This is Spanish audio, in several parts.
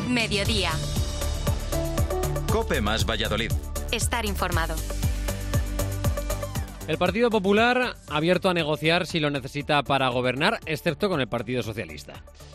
Mediodía. COPE más Valladolid. Estar informado. El Partido Popular ha abierto a negociar si lo necesita para gobernar, excepto con el Partido Socialista.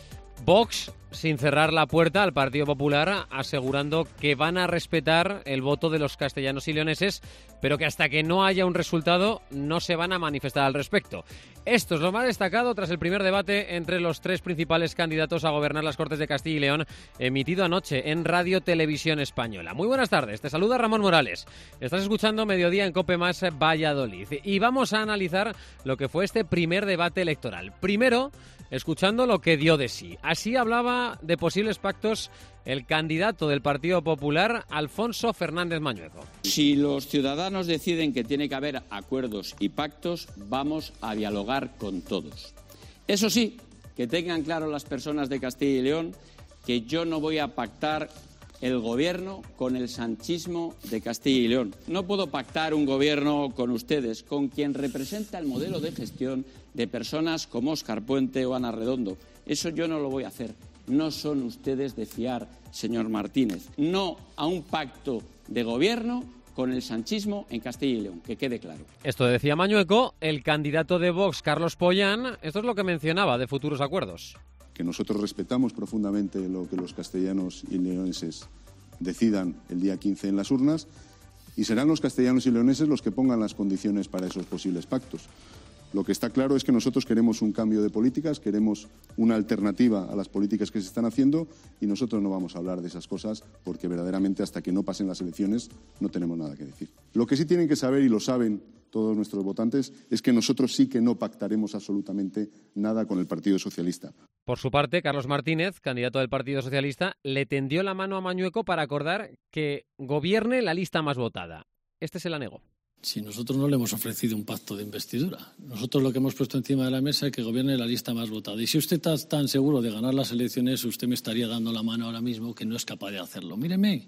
Vox, sin cerrar la puerta al Partido Popular, asegurando que van a respetar el voto de los castellanos y leoneses, pero que hasta que no haya un resultado no se van a manifestar al respecto. Esto es lo más destacado tras el primer debate entre los tres principales candidatos a gobernar las Cortes de Castilla y León, emitido anoche en Radio Televisión Española. Muy buenas tardes, te saluda Ramón Morales. Estás escuchando Mediodía en COPE más Valladolid y vamos a analizar lo que fue este primer debate electoral. Primero, escuchando lo que dio de sí. Así hablaba de posibles pactos el candidato del Partido Popular, Alfonso Fernández Mañueco. Si los ciudadanos deciden que tiene que haber acuerdos y pactos, vamos a dialogar con todos. Eso sí, que tengan claro las personas de Castilla y León que yo no voy a pactar el gobierno con el sanchismo de Castilla y León. No puedo pactar un gobierno con ustedes, con quien representa el modelo de gestión de personas como Óscar Puente o Ana Redondo. Eso yo no lo voy a hacer. No son ustedes de fiar, señor Martínez. No a un pacto de gobierno con el sanchismo en Castilla y León, que quede claro. Esto decía Mañueco. El candidato de Vox, Carlos Pollán, esto es lo que mencionaba de futuros acuerdos. Que nosotros respetamos profundamente lo que los castellanos y leoneses decidan el día 15 en las urnas y serán los castellanos y leoneses los que pongan las condiciones para esos posibles pactos. Lo que está claro es que nosotros queremos un cambio de políticas, queremos una alternativa a las políticas que se están haciendo y nosotros no vamos a hablar de esas cosas porque verdaderamente hasta que no pasen las elecciones no tenemos nada que decir. Lo que sí tienen que saber, y lo saben todos nuestros votantes, es que nosotros sí que no pactaremos absolutamente nada con el Partido Socialista. Por su parte, Carlos Martínez, candidato del Partido Socialista, le tendió la mano a Mañueco para acordar que gobierne la lista más votada. Este se la negó. Si nosotros no le hemos ofrecido un pacto de investidura, nosotros lo que hemos puesto encima de la mesa es que gobierne la lista más votada. Y si usted está tan seguro de ganar las elecciones, usted me estaría dando la mano ahora mismo que no es capaz de hacerlo. Míreme.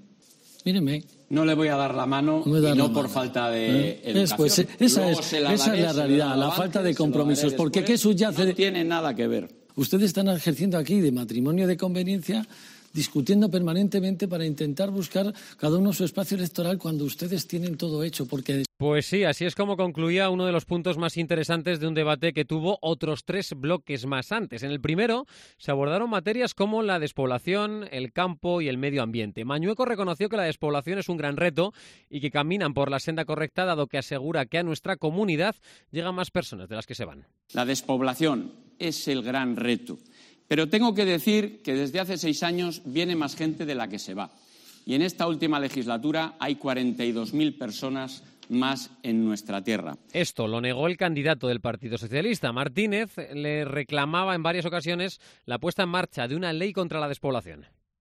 No le voy a dar la mano y no por falta de educación. Pues esa es la realidad, la falta de compromisos. Porque ¿qué subyace? No tiene nada que ver. Ustedes están ejerciendo aquí de matrimonio de conveniencia, discutiendo permanentemente para intentar buscar cada uno su espacio electoral cuando ustedes tienen todo hecho. Pues sí, así es como concluía uno de los puntos más interesantes de un debate que tuvo otros 3 bloques más antes. En el primero se abordaron materias como la despoblación, el campo y el medio ambiente. Mañueco reconoció que la despoblación es un gran reto y que caminan por la senda correcta, dado que asegura que a nuestra comunidad llegan más personas de las que se van. La despoblación es el gran reto. Pero tengo que decir que desde hace 6 años viene más gente de la que se va. Y en esta última legislatura hay 42.000 personas más en nuestra tierra. Esto lo negó el candidato del Partido Socialista. Martínez le reclamaba en varias ocasiones la puesta en marcha de una ley contra la despoblación.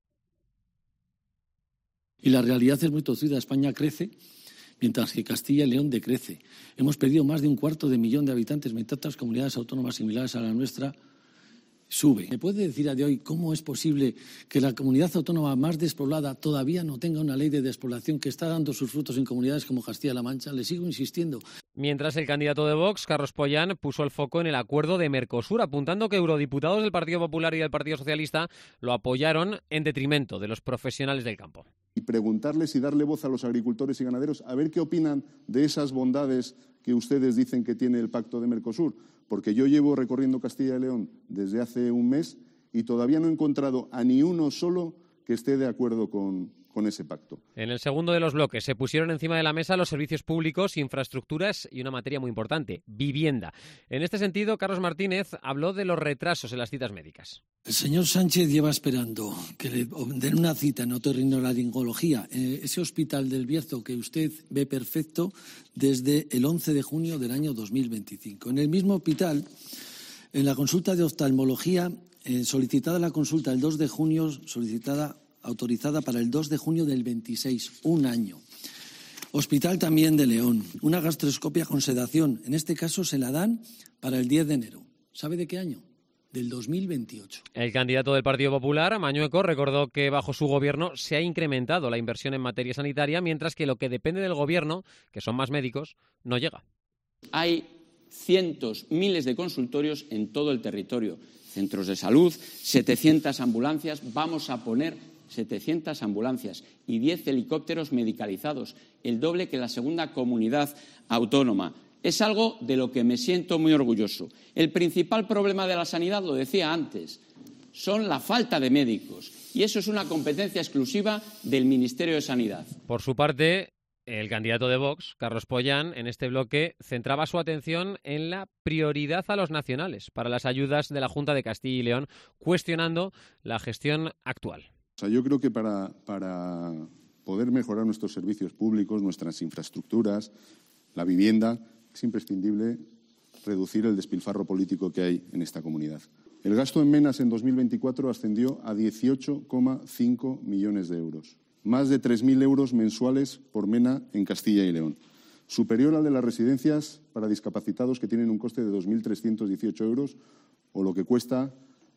Y la realidad es muy tosida. España crece, mientras que Castilla y León decrece. Hemos perdido más de 250.000 de habitantes, mientras otras comunidades autónomas similares a la nuestra sube. ¿Me puede decir a día de hoy cómo es posible que la comunidad autónoma más despoblada todavía no tenga una ley de despoblación que está dando sus frutos en comunidades como Castilla-La Mancha? Le sigo insistiendo. Mientras el candidato de Vox, Carlos Pollán, puso el foco en el acuerdo de Mercosur, apuntando que eurodiputados del Partido Popular y del Partido Socialista lo apoyaron en detrimento de los profesionales del campo. Y preguntarles y darle voz a los agricultores y ganaderos a ver qué opinan de esas bondades que ustedes dicen que tiene el Pacto de Mercosur. Porque yo llevo recorriendo Castilla y León desde hace un mes y todavía no he encontrado a ni uno solo que esté de acuerdo con ese pacto. En el segundo de los bloques se pusieron encima de la mesa los servicios públicos, infraestructuras y una materia muy importante, vivienda. En este sentido, Carlos Martínez habló de los retrasos en las citas médicas. El señor Sánchez lleva esperando que le den una cita en otorrinolaringología, ese hospital del Bierzo que usted ve perfecto, desde el 11 de junio del año 2025. En el mismo hospital, en la consulta de oftalmología, solicitada la consulta el 2 de junio, autorizada para el 2 de junio del 26, un año. Hospital también de León, una gastroscopia con sedación. En este caso se la dan para el 10 de enero. ¿Sabe de qué año? Del 2028. El candidato del Partido Popular, Mañueco, recordó que bajo su gobierno se ha incrementado la inversión en materia sanitaria, mientras que lo que depende del gobierno, que son más médicos, no llega. Hay cientos, miles de consultorios en todo el territorio. Centros de salud, 700 ambulancias. Vamos a poner 700 ambulancias y 10 helicópteros medicalizados, el doble que la segunda comunidad autónoma. Es algo de lo que me siento muy orgulloso. El principal problema de la sanidad, lo decía antes, son la falta de médicos. Y eso es una competencia exclusiva del Ministerio de Sanidad. Por su parte, el candidato de Vox, Carlos Pollán, en este bloque centraba su atención en la prioridad a los nacionales para las ayudas de la Junta de Castilla y León, cuestionando la gestión actual. Yo creo que para poder mejorar nuestros servicios públicos, nuestras infraestructuras, la vivienda, es imprescindible reducir el despilfarro político que hay en esta comunidad. El gasto en menas en 2024 ascendió a 18,5 millones de euros. Más de 3.000 euros mensuales por mena en Castilla y León. Superior al de las residencias para discapacitados, que tienen un coste de 2.318 euros, o lo que cuesta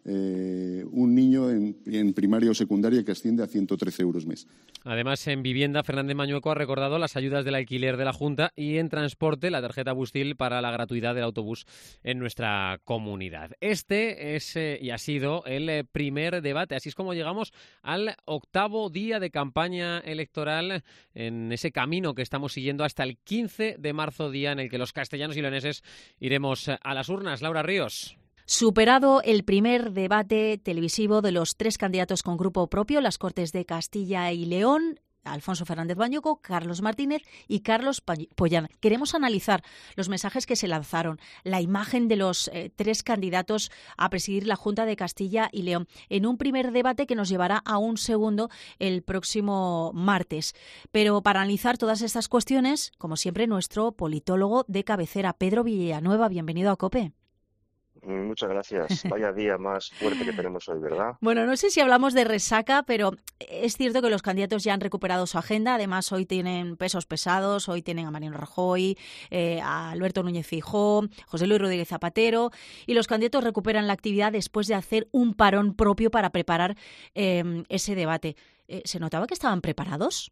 un niño en primaria o secundaria, que asciende a 113 euros mes. Además, en vivienda, Fernández Mañueco ha recordado las ayudas del alquiler de la Junta y en transporte la tarjeta Bustil para la gratuidad del autobús en nuestra comunidad. Este es y ha sido el primer debate. Así es como llegamos al 8º día de campaña electoral en ese camino que estamos siguiendo hasta el 15 de marzo, día en el que los castellanos y leoneses iremos a las urnas. Laura Ríos. Superado el primer debate televisivo de los 3 candidatos con grupo propio, las Cortes de Castilla y León, Alfonso Fernández Mañueco, Carlos Martínez y Carlos Pollán. Queremos analizar los mensajes que se lanzaron, la imagen de los 3 candidatos a presidir la Junta de Castilla y León, en un primer debate que nos llevará a un segundo el próximo martes. Pero para analizar todas estas cuestiones, como siempre, nuestro politólogo de cabecera, Pedro Villanueva. Bienvenido a COPE. Muchas gracias. Vaya día más fuerte que tenemos hoy, ¿verdad? Bueno, no sé si hablamos de resaca, pero es cierto que los candidatos ya han recuperado su agenda. Además, hoy tienen pesos pesados. Hoy tienen a Mariano Rajoy, a Alberto Núñez Feijóo, José Luis Rodríguez Zapatero. Y los candidatos recuperan la actividad después de hacer un parón propio para preparar ese debate. ¿Se notaba que estaban preparados?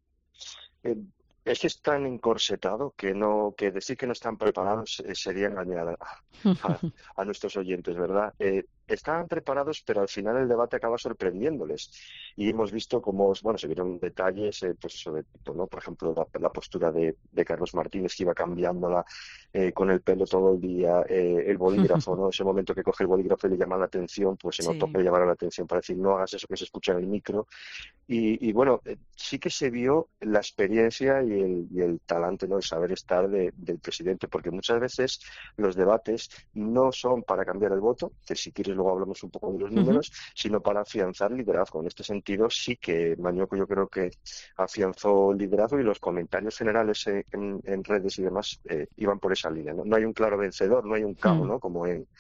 Es que es tan encorsetado que decir que no están preparados sería engañar a nuestros oyentes, ¿verdad? Estaban preparados, pero al final el debate acaba sorprendiéndoles. Y hemos visto cómo, se vieron detalles, pues eso de tipo, ¿no? Por ejemplo, la postura de Carlos Martínez, que iba cambiándola con el pelo todo el día, el bolígrafo, ¿no? Ese momento que coge el bolígrafo y le llama la atención, pues se notó que le llamaron la atención para decir, no hagas eso que se escucha en el micro. Y bueno, sí que se vio la experiencia y el talante, ¿no? El saber estar del presidente, porque muchas veces los debates no son para cambiar el voto, que si quieres luego hablamos un poco de los números, sino para afianzar liderazgo. En este sentido sí que Mañueco yo creo que afianzó liderazgo y los comentarios generales en redes y demás iban por esa línea, ¿no? No hay un claro vencedor, no hay un cabo, ¿no? Como en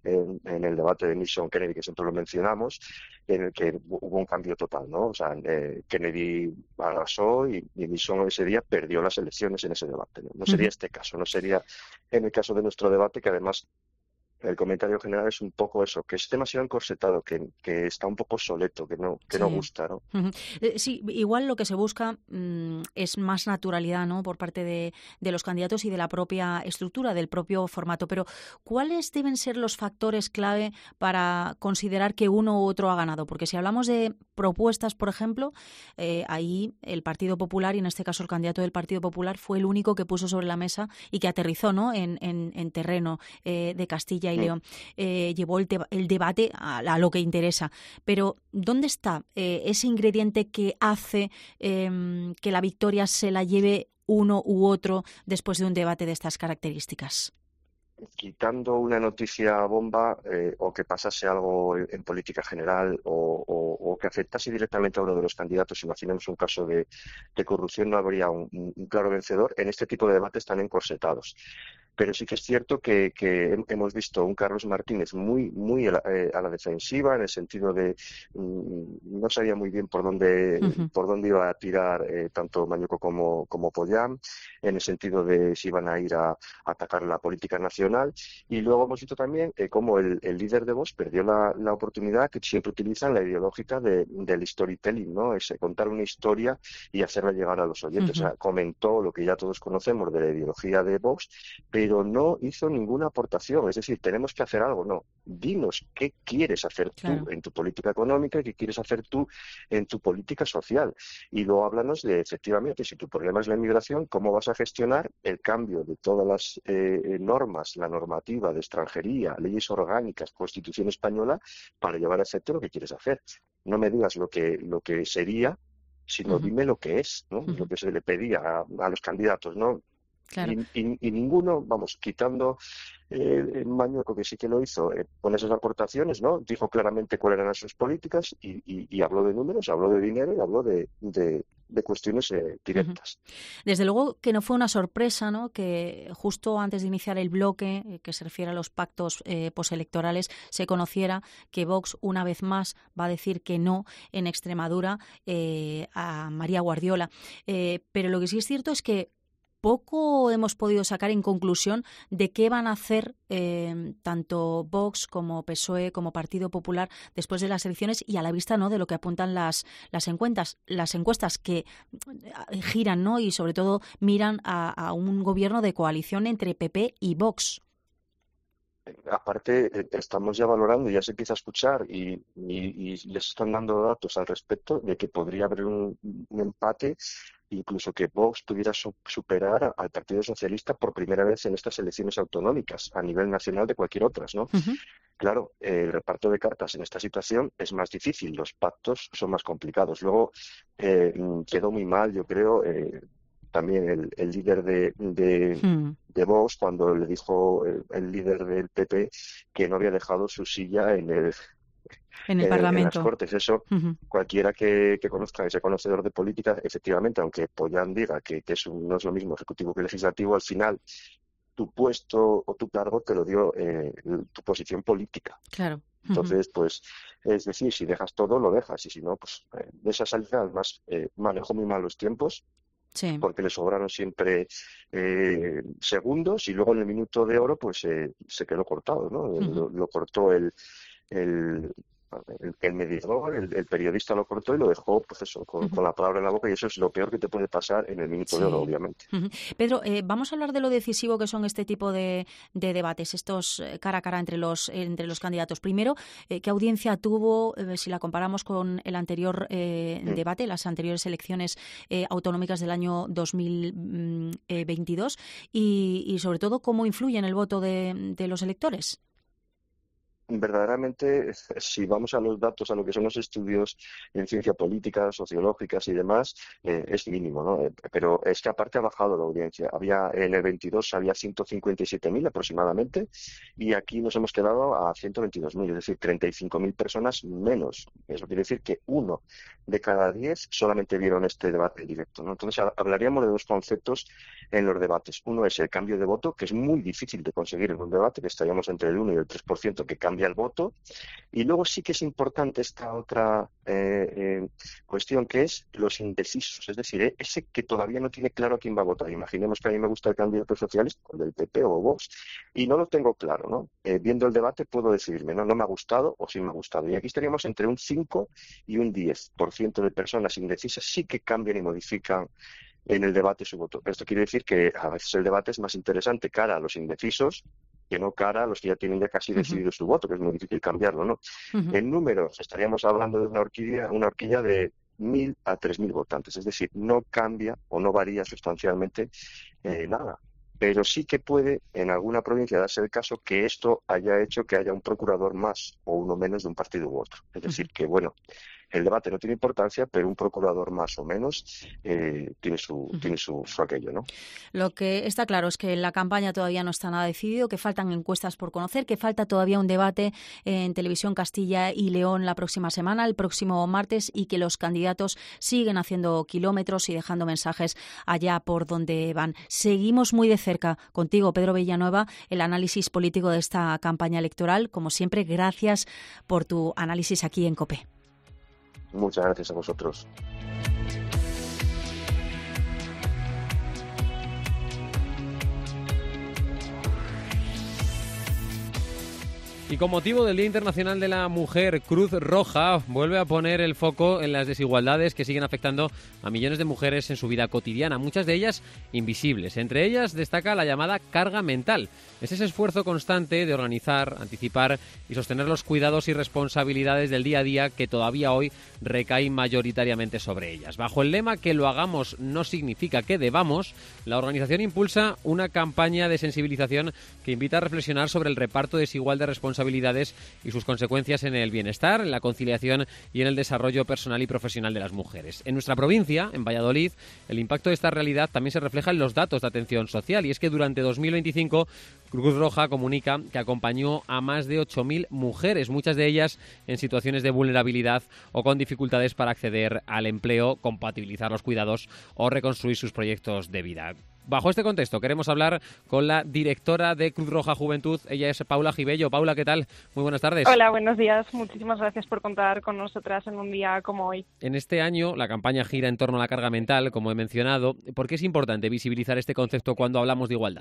el debate de Nixon-Kennedy, que siempre lo mencionamos, en el que hubo un cambio total, ¿no? O sea, Kennedy arrasó y Nixon ese día perdió las elecciones en ese debate, ¿no? No sería este caso, no sería en el caso de nuestro debate, que además el comentario general es un poco eso, que es demasiado encorsetado, que está un poco obsoleto, que no gusta, ¿no? Sí, igual lo que se busca es más naturalidad, ¿no? Por parte de los candidatos y de la propia estructura, del propio formato. Pero ¿cuáles deben ser los factores clave para considerar que uno u otro ha ganado? Porque si hablamos de propuestas, por ejemplo, ahí el Partido Popular, y en este caso el candidato del Partido Popular, fue el único que puso sobre la mesa y que aterrizó, ¿no? en terreno de Castilla y León. Llevó el debate a lo que interesa. Pero ¿dónde está ese ingrediente que hace que la victoria se la lleve uno u otro después de un debate de estas características? Quitando una noticia bomba o que pasase algo en política general o que afectase directamente a uno de los candidatos, imaginemos un caso de corrupción, no habría un claro vencedor. En este tipo de debates tan encorsetados. Pero sí que es cierto que hemos visto un Carlos Martínez muy a la defensiva, en el sentido de no sabía muy bien por dónde iba a tirar tanto Mañueco como Pollán, en el sentido de si iban a ir a atacar la política nacional. Y luego hemos visto también cómo el líder de Vox perdió la oportunidad que siempre utilizan, la ideológica del storytelling, ¿no? Es contar una historia y hacerla llegar a los oyentes. O sea, comentó lo que ya todos conocemos de la ideología de Vox, pero pero no hizo ninguna aportación. Es decir, tenemos que hacer algo. No, dinos qué quieres hacer tú en tu política económica y qué quieres hacer tú en tu política social. Y luego háblanos de, efectivamente, si tu problema es la inmigración, cómo vas a gestionar el cambio de todas las normas, la normativa de extranjería, leyes orgánicas, Constitución española, para llevar a efecto lo que quieres hacer. No me digas lo que sería, sino dime lo que es, ¿no? Lo que se le pedía a los candidatos, ¿no? Claro. Y ninguno, vamos, quitando Mañueco, que sí que lo hizo con esas aportaciones, ¿no? Dijo claramente cuáles eran sus políticas y habló de números, habló de dinero y habló de cuestiones directas. Desde luego que no fue una sorpresa, ¿no?, que justo antes de iniciar el bloque que se refiere a los pactos postelectorales se conociera que Vox una vez más va a decir que no en Extremadura a María Guardiola. Pero lo que sí es cierto es que poco hemos podido sacar en conclusión de qué van a hacer tanto Vox como PSOE como Partido Popular después de las elecciones y a la vista, ¿no?, de lo que apuntan las encuestas que giran, ¿no?, y sobre todo miran a un gobierno de coalición entre PP y Vox. Aparte, estamos ya valorando, ya se empieza a escuchar y les están dando datos al respecto de que podría haber un empate, incluso que Vox pudiera superar al Partido Socialista por primera vez en estas elecciones autonómicas a nivel nacional de cualquier otras, ¿no? Claro, el reparto de cartas en esta situación es más difícil, los pactos son más complicados. Luego quedó muy mal, yo creo, también el líder de Vox cuando le dijo el líder del PP que no había dejado su silla en el Parlamento. En las Cortes. Eso, cualquiera que conozca, que sea conocedor de política, efectivamente, aunque Pollán diga que no es lo mismo ejecutivo que legislativo, al final tu puesto o tu cargo te lo dio tu posición política. Claro. Entonces, pues, es decir, si dejas todo, lo dejas, y si no, pues, de esa salida, además, manejó muy mal los tiempos, porque le sobraron siempre segundos, y luego en el minuto de oro, pues, se quedó cortado, ¿no? Lo cortó el medidor, el periodista lo cortó y lo dejó, pues eso, con la palabra en la boca, y eso es lo peor que te puede pasar en el minuto de oro, obviamente. Pedro, vamos a hablar de lo decisivo que son este tipo de debates, estos cara a cara entre los candidatos. Primero, ¿qué audiencia tuvo, si la comparamos con el anterior debate, las anteriores elecciones autonómicas del año 2022? Y sobre todo, ¿cómo influye en el voto de los electores? Verdaderamente, si vamos a los datos, a lo que son los estudios en ciencia política, sociológicas y demás, es mínimo, ¿no? Pero es que aparte ha bajado la audiencia. En el 22 había 157.000 aproximadamente, y aquí nos hemos quedado a 122.000, es decir, 35.000 personas menos. Eso quiere decir que 1 de cada 10 solamente vieron este debate directo, ¿no? Entonces, hablaríamos de dos conceptos en los debates. Uno es el cambio de voto, que es muy difícil de conseguir en un debate, que estaríamos entre el 1 y el 3% que cambia el voto, y luego sí que es importante esta otra cuestión, que es los indecisos, es decir, ese que todavía no tiene claro a quién va a votar. Imaginemos que a mí me gusta el candidato socialista, el del PP o Vox, y no lo tengo claro, ¿no? Viendo el debate puedo decidirme, no me ha gustado o sí me ha gustado, y aquí estaríamos entre un 5 y un 10% de personas indecisas sí que cambian y modifican en el debate su voto. Esto quiere decir que a veces el debate es más interesante cara a los indecisos que no cara a los que ya tienen ya casi decidido su voto, que es muy difícil cambiarlo, ¿no? En números estaríamos hablando de una horquilla de 1.000 a 3.000 votantes, es decir, no cambia o no varía sustancialmente nada. Pero sí que puede en alguna provincia darse el caso que esto haya hecho que haya un procurador más o uno menos de un partido u otro. Es decir, que bueno, el debate no tiene importancia, pero un procurador más o menos tiene su aquello, ¿no? Lo que está claro es que la campaña todavía no está nada decidido, que faltan encuestas por conocer, que falta todavía un debate en Televisión Castilla y León la próxima semana, el próximo martes, y que los candidatos siguen haciendo kilómetros y dejando mensajes allá por donde van. Seguimos muy de cerca contigo, Pedro Villanueva, el análisis político de esta campaña electoral. Como siempre, gracias por tu análisis aquí en COPE. Muchas gracias a vosotros. Y con motivo del Día Internacional de la Mujer, Cruz Roja vuelve a poner el foco en las desigualdades que siguen afectando a millones de mujeres en su vida cotidiana, muchas de ellas invisibles. Entre ellas destaca la llamada carga mental. Es ese esfuerzo constante de organizar, anticipar y sostener los cuidados y responsabilidades del día a día que todavía hoy recaen mayoritariamente sobre ellas. Bajo el lema "que lo hagamos no significa que debamos", la organización impulsa una campaña de sensibilización que invita a reflexionar sobre el reparto desigual de responsabilidades y sus consecuencias en el bienestar, en la conciliación y en el desarrollo personal y profesional de las mujeres. En nuestra provincia, en Valladolid, el impacto de esta realidad también se refleja en los datos de atención social, y es que durante 2025 Cruz Roja comunica que acompañó a más de 8.000 mujeres, muchas de ellas en situaciones de vulnerabilidad o con dificultades para acceder al empleo, compatibilizar los cuidados o reconstruir sus proyectos de vida. Bajo este contexto queremos hablar con la directora de Cruz Roja Juventud. Ella es Paula Gibello. Paula, ¿qué tal? Muy buenas tardes. Hola, buenos días. Muchísimas gracias por contar con nosotras en un día como hoy. En este año la campaña gira en torno a la carga mental, como he mencionado. ¿Por qué es importante visibilizar este concepto cuando hablamos de igualdad?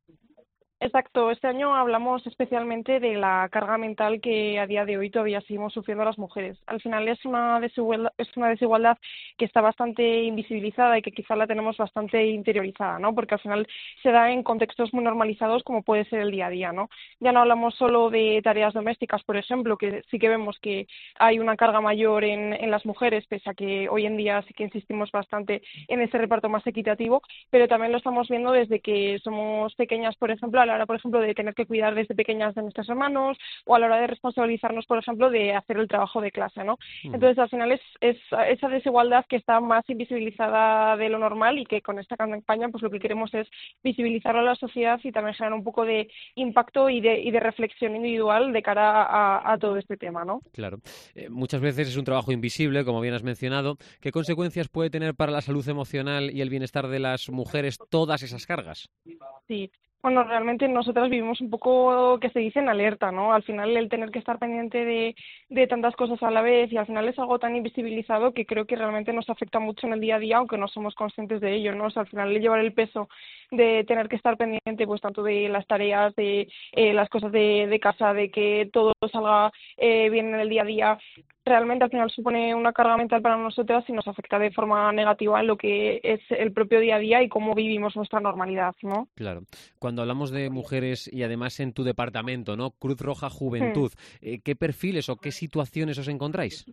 Exacto, este año hablamos especialmente de la carga mental que a día de hoy todavía seguimos sufriendo las mujeres. Al final es una desigualdad que está bastante invisibilizada y que quizá la tenemos bastante interiorizada, ¿no? Porque al final se da en contextos muy normalizados como puede ser el día a día, ¿no? Ya no hablamos solo de tareas domésticas, por ejemplo, que sí que vemos que hay una carga mayor en las mujeres, pese a que hoy en día sí que insistimos bastante en ese reparto más equitativo, pero también lo estamos viendo desde que somos pequeñas, por ejemplo, a la hora, por ejemplo, de tener que cuidar desde pequeñas de nuestros hermanos, o a la hora de responsabilizarnos, por ejemplo, de hacer el trabajo de clase, ¿no? Entonces, al final es esa desigualdad que está más invisibilizada de lo normal, y que con esta campaña pues lo que queremos es visibilizarlo a la sociedad y también generar un poco de impacto y de reflexión individual de cara a todo este tema, ¿no? Claro. Muchas veces es un trabajo invisible, como bien has mencionado. ¿Qué consecuencias puede tener para la salud emocional y el bienestar de las mujeres todas esas cargas? Sí. Bueno, realmente nosotras vivimos un poco, que se dice, en alerta, ¿no? Al final el tener que estar pendiente de tantas cosas a la vez, y al final es algo tan invisibilizado que creo que realmente nos afecta mucho en el día a día, aunque no somos conscientes de ello, ¿no? O sea, al final llevar el peso de tener que estar pendiente pues tanto de las tareas, de las cosas de casa, de que todo salga bien en el día a día, realmente al final supone una carga mental para nosotras y nos afecta de forma negativa en lo que es el propio día a día y cómo vivimos nuestra normalidad, ¿no? Claro. Cuando hablamos de mujeres y además en tu departamento, ¿no? Cruz Roja Juventud, ¿qué perfiles o qué situaciones os encontráis?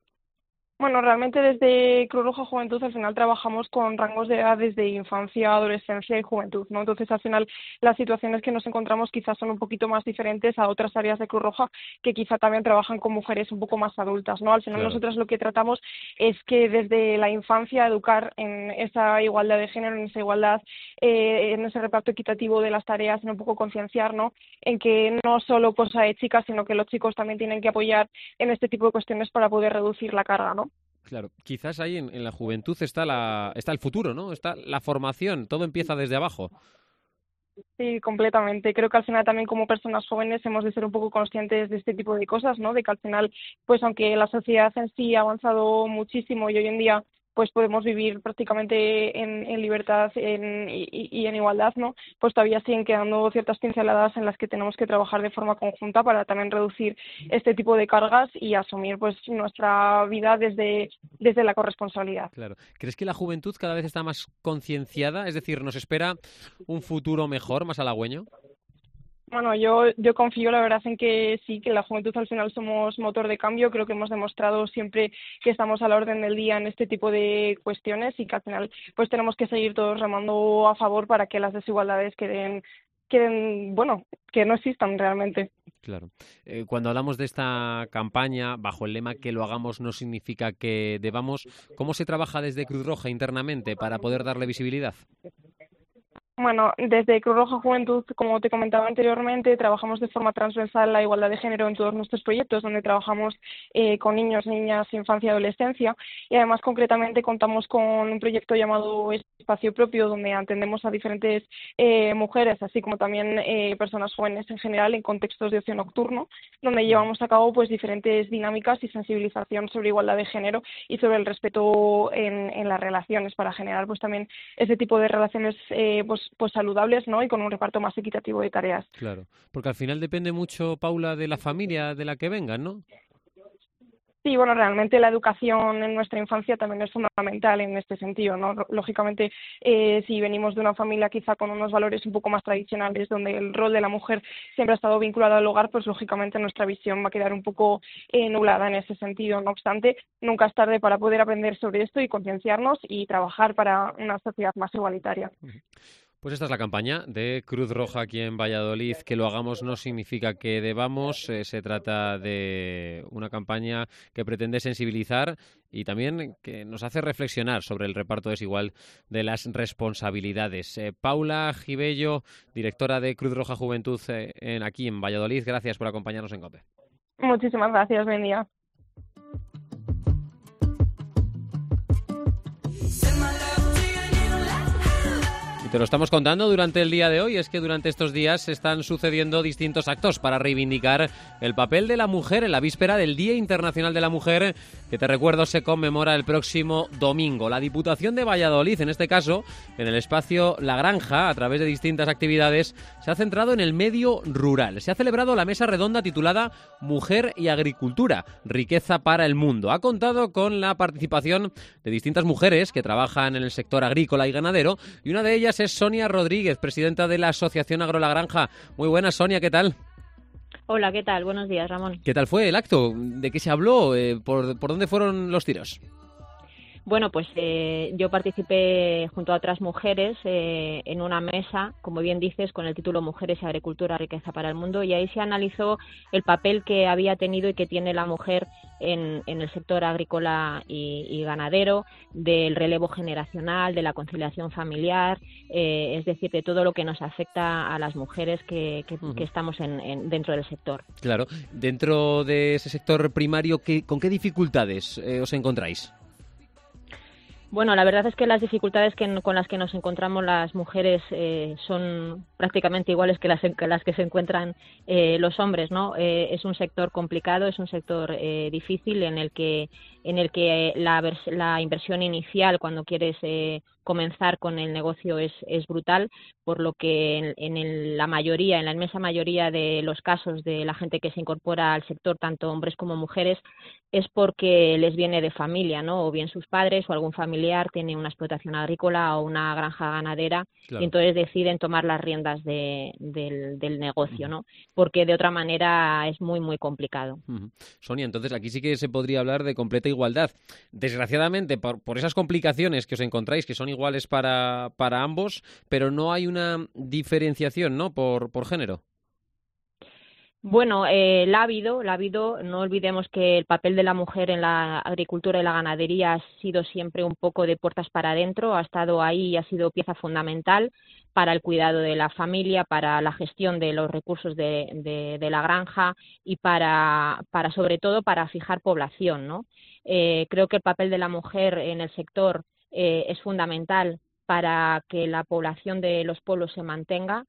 Bueno, realmente desde Cruz Roja Juventud al final trabajamos con rangos de edad desde infancia, adolescencia y juventud, ¿no? Entonces al final las situaciones que nos encontramos quizás son un poquito más diferentes a otras áreas de Cruz Roja que quizá también trabajan con mujeres un poco más adultas, ¿no? Al final nosotros lo que tratamos es que desde la infancia educar en esa igualdad de género, en esa igualdad, en ese reparto equitativo de las tareas, en un poco concienciar, ¿no? En que no solo cosa de chicas, sino que los chicos también tienen que apoyar en este tipo de cuestiones para poder reducir la carga, ¿no? Claro, quizás ahí en la juventud está el futuro, ¿no? Está la formación, todo empieza desde abajo. Sí, completamente. Creo que al final también como personas jóvenes hemos de ser un poco conscientes de este tipo de cosas, ¿no? De que al final, pues aunque la sociedad en sí ha avanzado muchísimo y hoy en día pues podemos vivir prácticamente en libertad y en igualdad, ¿no? Pues todavía siguen quedando ciertas pinceladas en las que tenemos que trabajar de forma conjunta para también reducir este tipo de cargas y asumir pues nuestra vida desde la corresponsabilidad. Claro. ¿Crees que la juventud cada vez está más concienciada? Es decir, ¿nos espera un futuro mejor, más halagüeño? Bueno, yo confío, la verdad, en que sí, que la juventud al final somos motor de cambio. Creo que hemos demostrado siempre que estamos a la orden del día en este tipo de cuestiones y que al final pues tenemos que seguir todos remando a favor para que las desigualdades queden bueno, que no existan realmente. Claro. Cuando hablamos de esta campaña, bajo el lema "que lo hagamos no significa que debamos", ¿cómo se trabaja desde Cruz Roja internamente para poder darle visibilidad? Bueno, desde Cruz Roja Juventud, como te comentaba anteriormente, trabajamos de forma transversal la igualdad de género en todos nuestros proyectos, donde trabajamos con niños, niñas, infancia y adolescencia. Y además, concretamente, contamos con un proyecto llamado Espacio Propio, donde atendemos a diferentes mujeres, así como también personas jóvenes en general, en contextos de ocio nocturno, donde llevamos a cabo pues diferentes dinámicas y sensibilización sobre igualdad de género y sobre el respeto en las relaciones, para generar pues también ese tipo de relaciones pues pues saludables, ¿no? Y con un reparto más equitativo de tareas. Claro, porque al final depende mucho, Paula, de la familia de la que vengan, ¿no? Sí, bueno, realmente la educación en nuestra infancia también es fundamental en este sentido, ¿no? Lógicamente, si venimos de una familia quizá con unos valores un poco más tradicionales, donde el rol de la mujer siempre ha estado vinculado al hogar, pues lógicamente nuestra visión va a quedar un poco nublada en ese sentido. No obstante, nunca es tarde para poder aprender sobre esto y concienciarnos y trabajar para una sociedad más igualitaria. Pues esta es la campaña de Cruz Roja aquí en Valladolid. Que lo hagamos no significa que debamos. Se trata de una campaña que pretende sensibilizar y también que nos hace reflexionar sobre el reparto desigual de las responsabilidades. Paula Gibello, directora de Cruz Roja Juventud aquí en Valladolid, gracias por acompañarnos en COPE. Muchísimas gracias, buen día. Y te lo estamos contando durante el día de hoy, es que durante estos días se están sucediendo distintos actos para reivindicar el papel de la mujer en la víspera del Día Internacional de la Mujer, que te recuerdo se conmemora el próximo domingo. La Diputación de Valladolid, en este caso, en el espacio La Granja, a través de distintas actividades, se ha centrado en el medio rural. Se ha celebrado la mesa redonda titulada Mujer y Agricultura, riqueza para el mundo. Ha contado con la participación de distintas mujeres que trabajan en el sector agrícola y ganadero, y una de ellas es Sonia Rodríguez, presidenta de la Asociación Agro La Granja. Muy buenas, Sonia, ¿qué tal? Hola, ¿qué tal? Buenos días, Ramón. ¿Qué tal fue el acto? ¿De qué se habló? ¿Por dónde fueron los tiros? Bueno, pues yo participé junto a otras mujeres en una mesa, como bien dices, con el título Mujeres y Agricultura, riqueza para el mundo, y ahí se analizó el papel que había tenido y que tiene la mujer en el sector agrícola y ganadero, del relevo generacional, de la conciliación familiar, es decir, de todo lo que nos afecta a las mujeres que estamos dentro del sector. Claro, dentro de ese sector primario, ¿con qué dificultades os encontráis? Bueno, la verdad es que las dificultades con las que nos encontramos las mujeres son prácticamente iguales que las que se encuentran los hombres, ¿no? Es un sector complicado, es un sector difícil en el que la inversión inicial cuando quieres comenzar con el negocio es brutal, por lo que en la inmensa mayoría de los casos de la gente que se incorpora al sector, tanto hombres como mujeres, es porque les viene de familia, ¿no? O bien sus padres o algún familiar tiene una explotación agrícola o una granja ganadera, claro. Y entonces deciden tomar las riendas del negocio, ¿no? Porque de otra manera es muy, muy complicado. Sonia, entonces aquí sí que se podría hablar de completa igualdad. Desgraciadamente, por esas complicaciones que os encontráis, que son iguales para ambos, pero no hay una diferenciación, ¿no? Por género. Bueno, la ha habido, no olvidemos que el papel de la mujer en la agricultura y la ganadería ha sido siempre un poco de puertas para adentro, ha estado ahí y ha sido pieza fundamental para el cuidado de la familia, para la gestión de los recursos de la granja y para sobre todo para fijar población, ¿no? Creo que el papel de la mujer en el sector es fundamental para que la población de los pueblos se mantenga.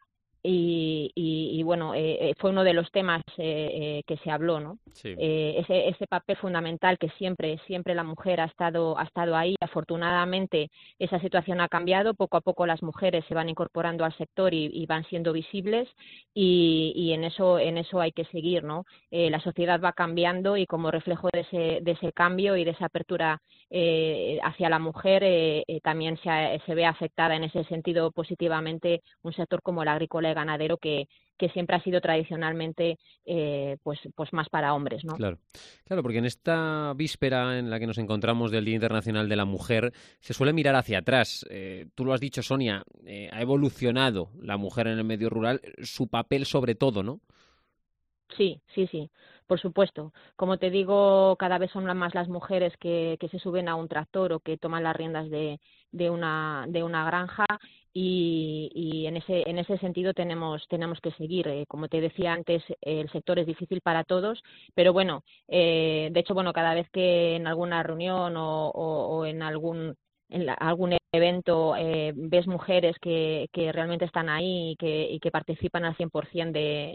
Y bueno, fue uno de los temas que se habló, ¿no? Sí. Ese papel fundamental que siempre la mujer ha estado ahí. Afortunadamente esa situación ha cambiado, poco a poco las mujeres se van incorporando al sector y van siendo visibles y en eso hay que seguir, ¿no? La sociedad va cambiando y como reflejo de ese cambio y de esa apertura hacia la mujer también se ve afectada en ese sentido positivamente un sector como el agrícola y ganadero que siempre ha sido tradicionalmente pues más para hombres, ¿no? Claro, porque en esta víspera en la que nos encontramos del Día Internacional de la Mujer se suele mirar hacia atrás. Tú lo has dicho, Sonia, ha evolucionado la mujer en el medio rural, su papel sobre todo, ¿no? Sí, por supuesto. Como te digo, cada vez son más las mujeres que se suben a un tractor o que toman las riendas de una granja y en ese sentido tenemos que seguir. Como te decía antes, el sector es difícil para todos, pero bueno, de hecho, bueno, cada vez que en alguna reunión o en algún evento ves mujeres que realmente están ahí y que participan al 100%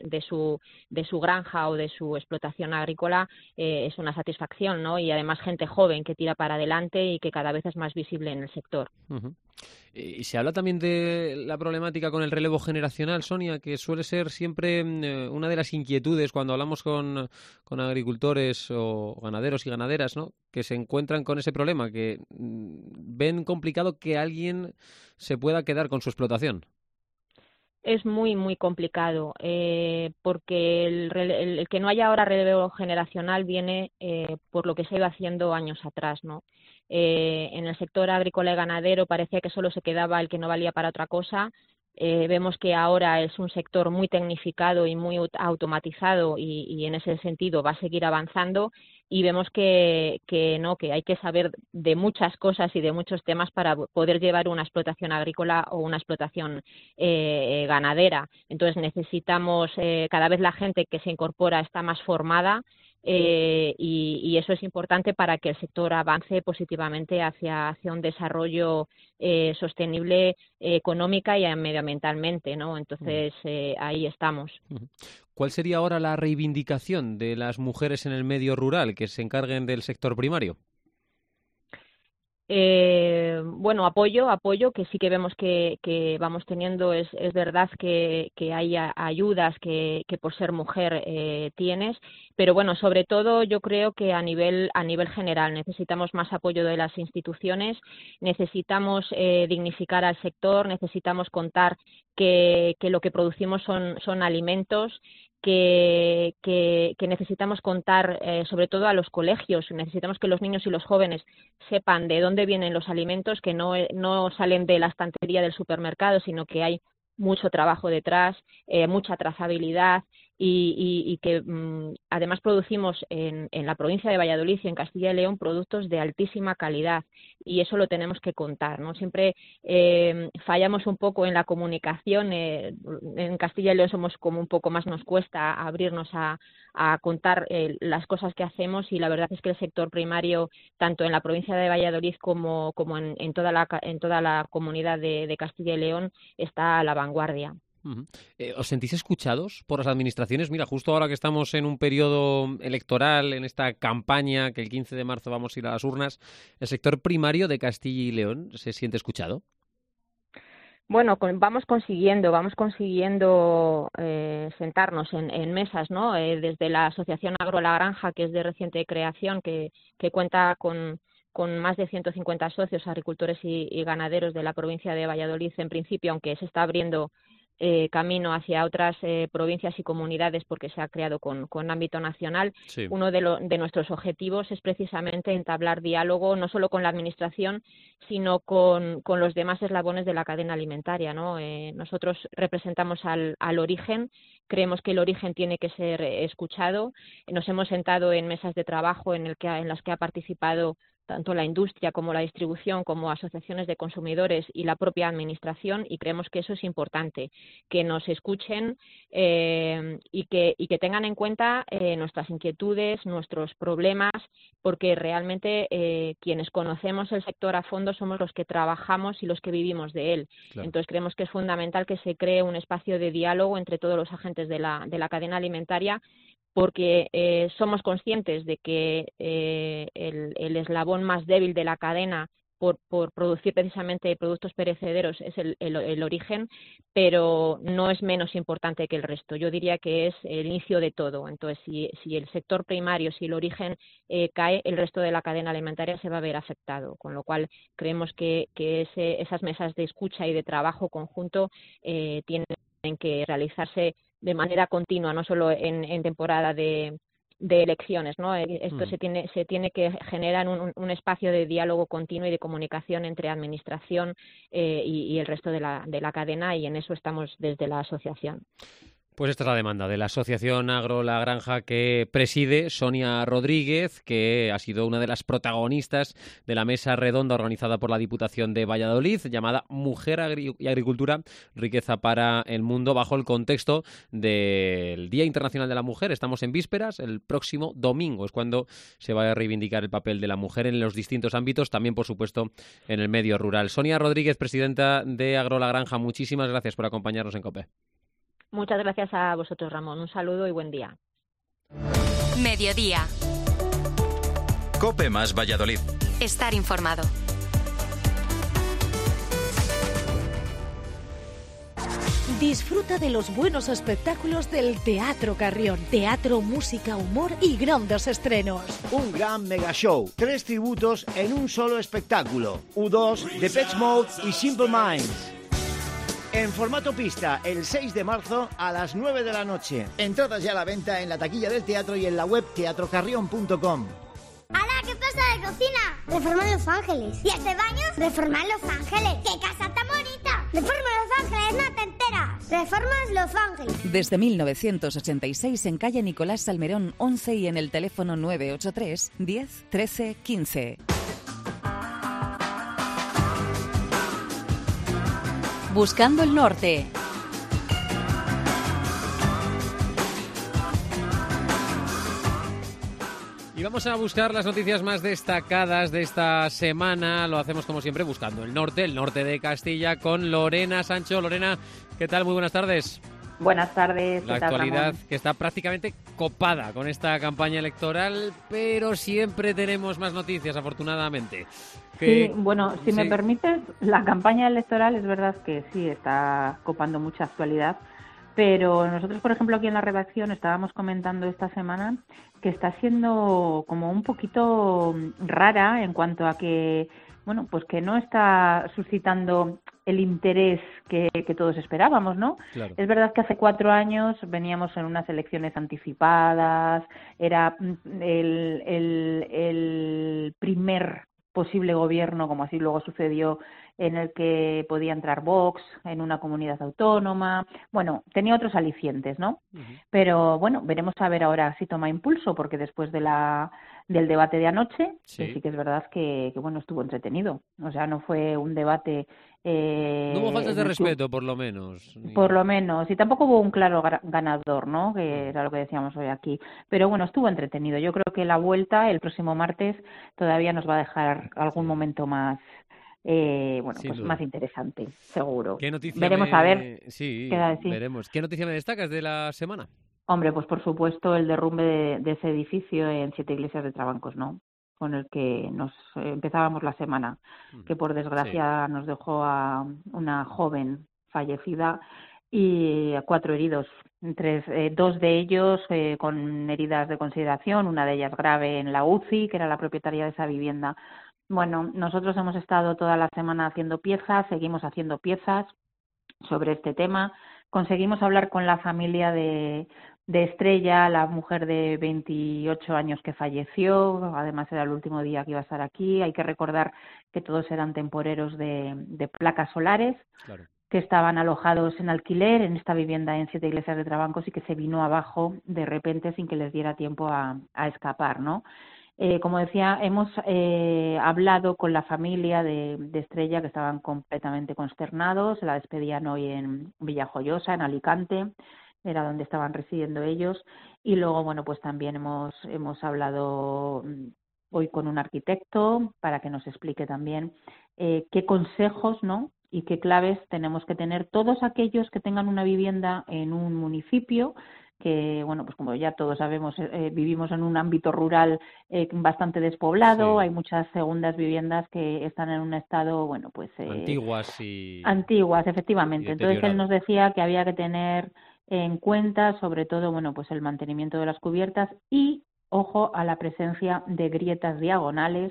de su granja o de su explotación agrícola, es una satisfacción, ¿no? Y además gente joven que tira para adelante y que cada vez es más visible en el sector. Y se habla también de la problemática con el relevo generacional, Sonia, que suele ser siempre una de las inquietudes cuando hablamos con agricultores o ganaderos y ganaderas, ¿no?, que se encuentran con ese problema, que ven complicado que alguien se pueda quedar con su explotación. Es muy, muy complicado, porque el que no haya ahora relevo generacional viene por lo que se iba haciendo años atrás, ¿no? En el sector agrícola y ganadero parecía que solo se quedaba el que no valía para otra cosa. Vemos que ahora es un sector muy tecnificado y muy automatizado y en ese sentido va a seguir avanzando, y vemos que hay que saber de muchas cosas y de muchos temas para poder llevar una explotación agrícola o una explotación ganadera. Entonces necesitamos, cada vez la gente que se incorpora está más formada, y eso es importante para que el sector avance positivamente hacia un desarrollo sostenible económica y medioambientalmente, ¿no? Entonces ahí estamos. ¿Cuál sería ahora la reivindicación de las mujeres en el medio rural que se encarguen del sector primario? Bueno, apoyo, que sí que vemos que vamos teniendo. Es verdad que hay ayudas que por ser mujer tienes, pero bueno, sobre todo yo creo que a nivel general necesitamos más apoyo de las instituciones, necesitamos dignificar al sector, necesitamos contar que lo que producimos son alimentos, que necesitamos contar sobre todo a los colegios, necesitamos que los niños y los jóvenes sepan de dónde vienen los alimentos, que no salen de la estantería del supermercado, sino que hay mucho trabajo detrás, mucha trazabilidad, y que además producimos en la provincia de Valladolid y en Castilla y León productos de altísima calidad, y eso lo tenemos que contar, ¿no? Siempre fallamos un poco en la comunicación. En Castilla y León somos como un poco más, nos cuesta abrirnos a contar las cosas que hacemos, y la verdad es que el sector primario, tanto en la provincia de Valladolid como en toda la comunidad de Castilla y León, está a la vanguardia. ¿Os sentís escuchados por las administraciones? Mira, justo ahora que estamos en un periodo electoral, en esta campaña, que el 15 de marzo vamos a ir a las urnas, ¿el sector primario de Castilla y León se siente escuchado? Bueno, vamos consiguiendo sentarnos en mesas, ¿no? Desde la Asociación Agro La Granja, que es de reciente creación, que cuenta con más de 150 socios, agricultores y ganaderos de la provincia de Valladolid, en principio, aunque se está abriendo camino hacia otras provincias y comunidades porque se ha creado con ámbito nacional. Sí. Uno de nuestros objetivos es precisamente entablar diálogo no solo con la administración, sino con los demás eslabones de la cadena alimentaria, ¿no? Nosotros representamos al origen, creemos que el origen tiene que ser escuchado. Nos hemos sentado en mesas de trabajo en las que ha participado tanto la industria como la distribución, como asociaciones de consumidores y la propia administración, y creemos que eso es importante, que nos escuchen y que tengan en cuenta nuestras inquietudes, nuestros problemas, porque realmente quienes conocemos el sector a fondo somos los que trabajamos y los que vivimos de él. Claro. Entonces creemos que es fundamental que se cree un espacio de diálogo entre todos los agentes de la cadena alimentaria, porque somos conscientes de que el eslabón más débil de la cadena por producir precisamente productos perecederos es el origen, pero no es menos importante que el resto. Yo diría que es el inicio de todo. Entonces, si el sector primario, si el origen cae, el resto de la cadena alimentaria se va a ver afectado, con lo cual creemos que esas mesas de escucha y de trabajo conjunto tienen que realizarse de manera continua, no solo en temporada de elecciones, ¿no? Esto se tiene que generar un espacio de diálogo continuo y de comunicación entre administración y el resto de la cadena, y en eso estamos desde la asociación. Pues esta es la demanda de la Asociación Agro La Granja que preside Sonia Rodríguez, que ha sido una de las protagonistas de la mesa redonda organizada por la Diputación de Valladolid, llamada Mujer y Agricultura, riqueza para el mundo, bajo el contexto del Día Internacional de la Mujer. Estamos en vísperas, el próximo domingo es cuando se va a reivindicar el papel de la mujer en los distintos ámbitos, también por supuesto en el medio rural. Sonia Rodríguez, presidenta de Agro La Granja, muchísimas gracias por acompañarnos en COPE. Muchas gracias a vosotros, Ramón. Un saludo y buen día. Mediodía. COPE más Valladolid. Estar informado. Disfruta de los buenos espectáculos del Teatro Carrión. Teatro, música, humor y grandes estrenos. Un gran mega show. 3 tributos en un solo espectáculo. U2, Depeche Mode y Simple Minds. En formato pista, el 6 de marzo a las 9 de la noche. Entradas ya a la venta en la taquilla del teatro y en la web teatrocarrión.com. ¡Hala! ¿Qué pasa de cocina? Reforma Los Ángeles. ¿Y este baño? Reforma Los Ángeles. ¡Qué casa tan bonita! Reforma Los Ángeles, no te enteras. Reformas Los Ángeles. Desde 1986 en calle Nicolás Salmerón 11 y en el teléfono 983 10 13 15. Buscando el norte. Y vamos a buscar las noticias más destacadas de esta semana. Lo hacemos como siempre buscando el norte de Castilla con Lorena Sancho. Lorena, ¿qué tal? Muy buenas tardes. Buenas tardes. La actualidad que está prácticamente copada con esta campaña electoral, pero siempre tenemos más noticias, afortunadamente. Sí, bueno, si me permites, la campaña electoral es verdad que sí está copando mucha actualidad, pero nosotros, por ejemplo, aquí en la redacción estábamos comentando esta semana que está siendo como un poquito rara en cuanto a que, bueno, pues que no está suscitando el interés que todos esperábamos, ¿no? Claro. Es verdad que hace 4 años veníamos en unas elecciones anticipadas, era el primer posible gobierno, como así luego sucedió, en el que podía entrar Vox en una comunidad autónoma. Bueno, tenía otros alicientes, ¿no? Pero bueno, veremos a ver ahora si toma impulso, porque después de del debate de anoche, sí que es verdad que bueno, estuvo entretenido. O sea, no fue un debate... no hubo faltas de respeto, por lo menos. Por lo menos. Y tampoco hubo un claro ganador, ¿no? Que era lo que decíamos hoy aquí. Pero bueno, estuvo entretenido. Yo creo que la vuelta, el próximo martes, todavía nos va a dejar algún momento más... bueno, pues más interesante, seguro. ¿Qué noticia veremos a ver. Sí, qué decir. Veremos. ¿Qué noticia me destacas de la semana? Hombre, pues por supuesto el derrumbe de ese edificio en 7 Iglesias de Trabancos, ¿no? Con el que nos empezábamos la semana, que por desgracia nos dejó a una joven fallecida y a 4 heridos, 2 de ellos con heridas de consideración, una de ellas grave en la UCI, que era la propietaria de esa vivienda. Bueno, nosotros hemos estado toda la semana haciendo piezas, seguimos haciendo piezas sobre este tema. Conseguimos hablar con la familia de Estrella, la mujer de 28 años que falleció. Además era el último día que iba a estar aquí. Hay que recordar que todos eran temporeros de placas solares, claro, que estaban alojados en alquiler en esta vivienda en 7 Iglesias de Trabancos y que se vino abajo de repente sin que les diera tiempo a escapar, ¿no? Como decía, hemos hablado con la familia de Estrella, que estaban completamente consternados. La despedían hoy en Villajoyosa, en Alicante, era donde estaban residiendo ellos. Y luego, bueno, pues también hemos hablado hoy con un arquitecto para que nos explique también qué consejos, ¿no?, y qué claves tenemos que tener todos aquellos que tengan una vivienda en un municipio que, bueno, pues como ya todos sabemos, vivimos en un ámbito rural bastante despoblado, sí. Hay muchas segundas viviendas que están en un estado, bueno, pues... Antiguas, efectivamente. Entonces él nos decía que había que tener en cuenta, sobre todo, bueno, pues el mantenimiento de las cubiertas y, ojo, a la presencia de grietas diagonales,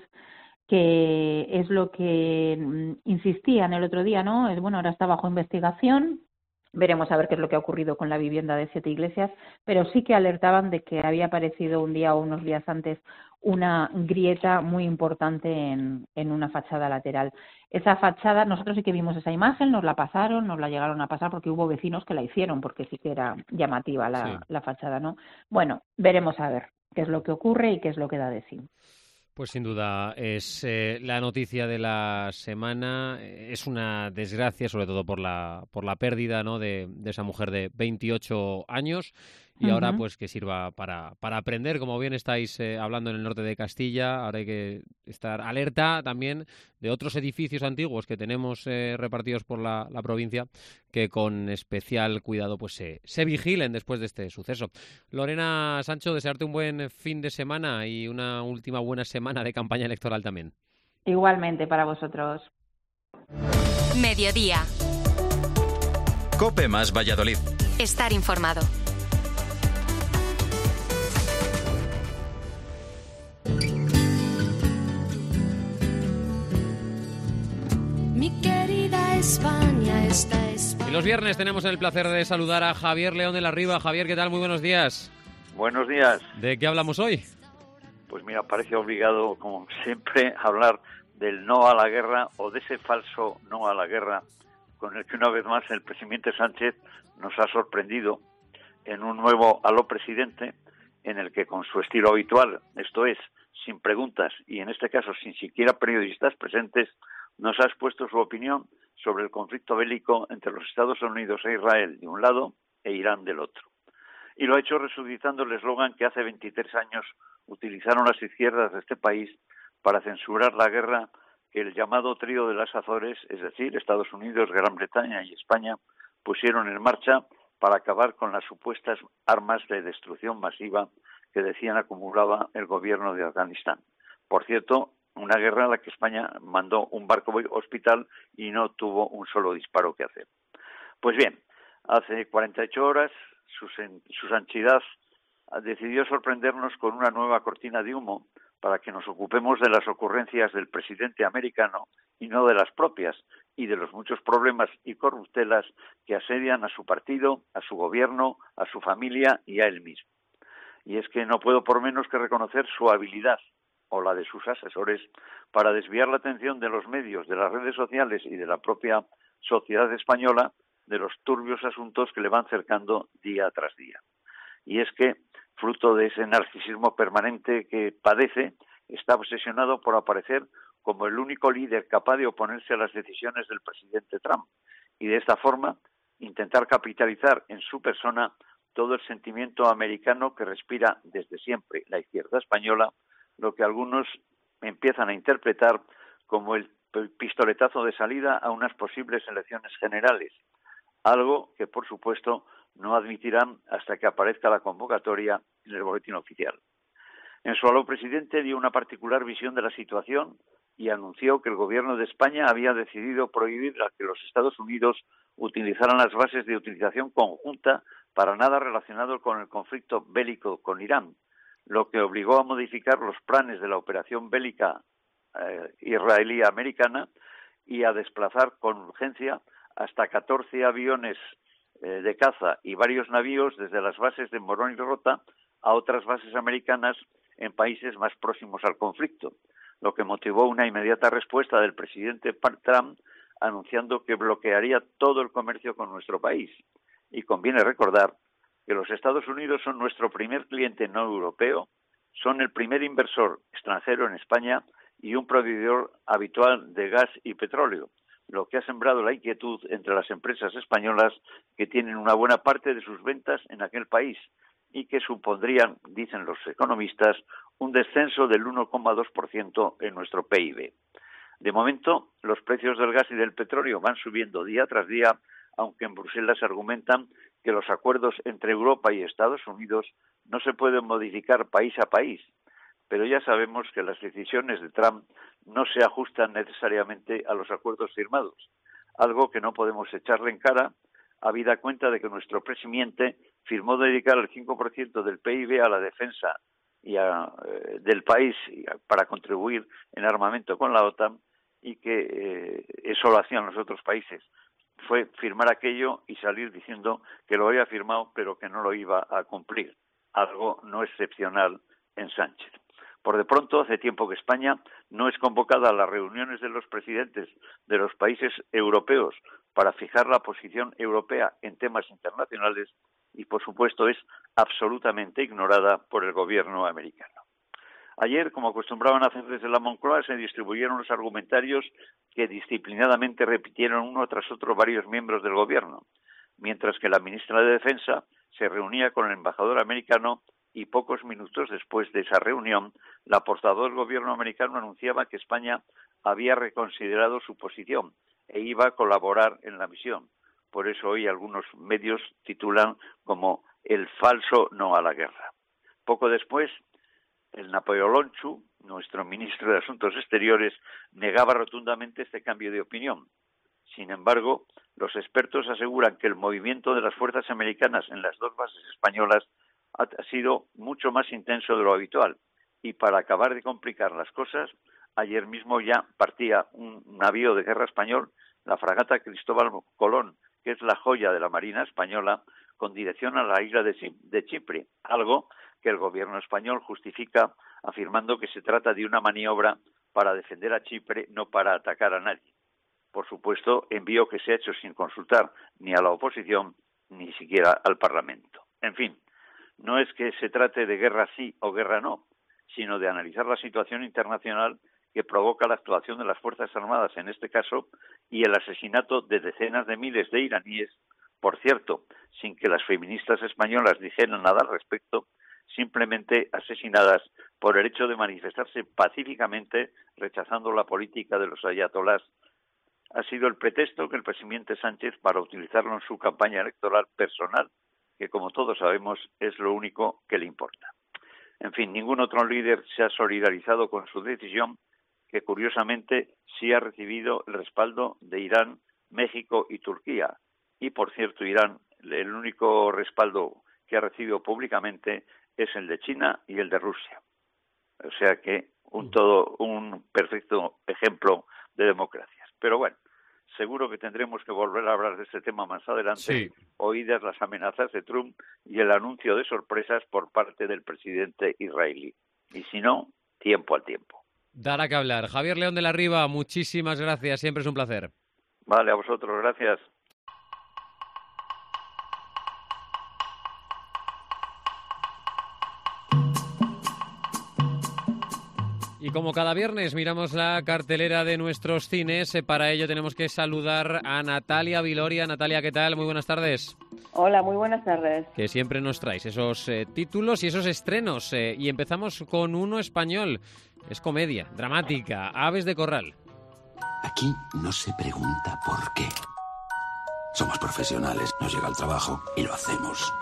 que es lo que insistían el otro día, ¿no? Bueno, ahora está bajo investigación. Veremos a ver qué es lo que ha ocurrido con la vivienda de 7 Iglesias, pero sí que alertaban de que había aparecido un día o unos días antes una grieta muy importante en una fachada lateral. Esa fachada, nosotros sí que vimos esa imagen, nos la pasaron, nos la llegaron a pasar porque hubo vecinos que la hicieron, porque sí que era llamativa la fachada, ¿no? Bueno, veremos a ver qué es lo que ocurre y qué es lo que da de sí. Pues sin duda es la noticia de la semana. Es una desgracia, sobre todo por la pérdida, ¿no?, de esa mujer de 28 años. Y ahora pues que sirva para aprender, como bien estáis hablando en el norte de Castilla. Ahora hay que estar alerta también de otros edificios antiguos que tenemos repartidos por la provincia, que con especial cuidado pues se vigilen después de este suceso. Lorena Sancho, desearte un buen fin de semana y una última buena semana de campaña electoral también. Igualmente para vosotros. Mediodía. COPE más Valladolid. Estar informado. Mi querida España, esta España. Y los viernes tenemos el placer de saludar a Javier León de la Riva. Javier, ¿qué tal? Muy buenos días. Buenos días. ¿De qué hablamos hoy? Pues mira, parece obligado, como siempre, hablar del no a la guerra o de ese falso no a la guerra con el que una vez más el presidente Sánchez nos ha sorprendido en un nuevo aló presidente en el que con su estilo habitual, esto es, sin preguntas y en este caso sin siquiera periodistas presentes, nos ha expuesto su opinión sobre el conflicto bélico entre los Estados Unidos e Israel de un lado e Irán del otro. Y lo ha hecho resucitando el eslogan que hace 23 años utilizaron las izquierdas de este país para censurar la guerra que el llamado trío de las Azores, es decir, Estados Unidos, Gran Bretaña y España, pusieron en marcha para acabar con las supuestas armas de destrucción masiva que decían acumulaba el gobierno de Afganistán. Por cierto, una guerra en la que España mandó un barco hospital y no tuvo un solo disparo que hacer. Pues bien, hace 48 horas su santidad decidió sorprendernos con una nueva cortina de humo para que nos ocupemos de las ocurrencias del presidente americano y no de las propias, y de los muchos problemas y corruptelas que asedian a su partido, a su gobierno, a su familia y a él mismo. Y es que no puedo por menos que reconocer su habilidad, o la de sus asesores, para desviar la atención de los medios, de las redes sociales y de la propia sociedad española de los turbios asuntos que le van cercando día tras día. Y es que, fruto de ese narcisismo permanente que padece, está obsesionado por aparecer como el único líder capaz de oponerse a las decisiones del presidente Trump y de esta forma intentar capitalizar en su persona todo el sentimiento americano que respira desde siempre la izquierda española, lo que algunos empiezan a interpretar como el pistoletazo de salida a unas posibles elecciones generales, algo que por supuesto no admitirán hasta que aparezca la convocatoria en el boletín oficial. En su aló presidente dio una particular visión de la situación y anunció que el gobierno de España había decidido prohibir a que los Estados Unidos utilizaran las bases de utilización conjunta para nada relacionado con el conflicto bélico con Irán, lo que obligó a modificar los planes de la operación bélica israelí-americana y a desplazar con urgencia hasta 14 aviones de caza y varios navíos desde las bases de Morón y Rota a otras bases americanas en países más próximos al conflicto, lo que motivó una inmediata respuesta del presidente Trump anunciando que bloquearía todo el comercio con nuestro país. Y conviene recordar que los Estados Unidos son nuestro primer cliente no europeo, son el primer inversor extranjero en España y un proveedor habitual de gas y petróleo, lo que ha sembrado la inquietud entre las empresas españolas que tienen una buena parte de sus ventas en aquel país y que supondrían, dicen los economistas, un descenso del 1,2% en nuestro PIB. De momento, los precios del gas y del petróleo van subiendo día tras día, aunque en Bruselas argumentan que los acuerdos entre Europa y Estados Unidos no se pueden modificar país a país, pero ya sabemos que las decisiones de Trump no se ajustan necesariamente a los acuerdos firmados, algo que no podemos echarle en cara, habida cuenta de que nuestro presidente firmó dedicar el 5% del PIB a la defensa del país para contribuir en armamento con la OTAN y que eso lo hacían los otros países. Fue firmar aquello y salir diciendo que lo había firmado pero que no lo iba a cumplir, algo no excepcional en Sánchez. Por de pronto, hace tiempo que España no es convocada a las reuniones de los presidentes de los países europeos para fijar la posición europea en temas internacionales y, por supuesto, es absolutamente ignorada por el gobierno americano. Ayer, como acostumbraban a hacer desde la Moncloa, se distribuyeron los argumentarios que disciplinadamente repitieron uno tras otro varios miembros del gobierno, mientras que la ministra de Defensa se reunía con el embajador americano y pocos minutos después de esa reunión, la portavoz del gobierno americano anunciaba que España había reconsiderado su posición e iba a colaborar en la misión. Por eso hoy algunos medios titulan como el falso no a la guerra. Poco después, el Napoleonchu, nuestro ministro de Asuntos Exteriores, negaba rotundamente este cambio de opinión. Sin embargo, los expertos aseguran que el movimiento de las fuerzas americanas en las dos bases españolas ha sido mucho más intenso de lo habitual. Y para acabar de complicar las cosas, ayer mismo ya partía un navío de guerra español, la fragata Cristóbal Colón, que es la joya de la Marina española, con dirección a la isla de Chipre, algo que el gobierno español justifica afirmando que se trata de una maniobra para defender a Chipre, no para atacar a nadie. Por supuesto, envío que se ha hecho sin consultar ni a la oposición ni siquiera al Parlamento. En fin, no es que se trate de guerra sí o guerra no, sino de analizar la situación internacional que provoca la actuación de las Fuerzas Armadas en este caso y el asesinato de decenas de miles de iraníes, por cierto, sin que las feministas españolas dijeran nada al respecto, simplemente asesinadas por el hecho de manifestarse pacíficamente rechazando la política de los ayatolás. Ha sido el pretexto que el presidente Sánchez para utilizarlo en su campaña electoral personal, que como todos sabemos es lo único que le importa. En fin, ningún otro líder se ha solidarizado con su decisión, que curiosamente sí ha recibido el respaldo de Irán, México y Turquía. Y por cierto, Irán, el único respaldo que ha recibido públicamente es el de China y el de Rusia. O sea que un perfecto ejemplo de democracias. Pero bueno, seguro que tendremos que volver a hablar de este tema más adelante, sí, oídas las amenazas de Trump y el anuncio de sorpresas por parte del presidente israelí. Y si no, tiempo al tiempo. Dará que hablar. Javier León de la Riva, muchísimas gracias. Siempre es un placer. Vale, a vosotros. Gracias. Y como cada viernes miramos la cartelera de nuestros cines, para ello tenemos que saludar a Natalia Viloria. Natalia, ¿qué tal? Muy buenas tardes. Hola, muy buenas tardes. Que siempre nos traes esos títulos y esos estrenos. Y empezamos con uno español. Es comedia, dramática, Aves de Corral. Aquí no se pregunta por qué. Somos profesionales, nos llega el trabajo y lo hacemos.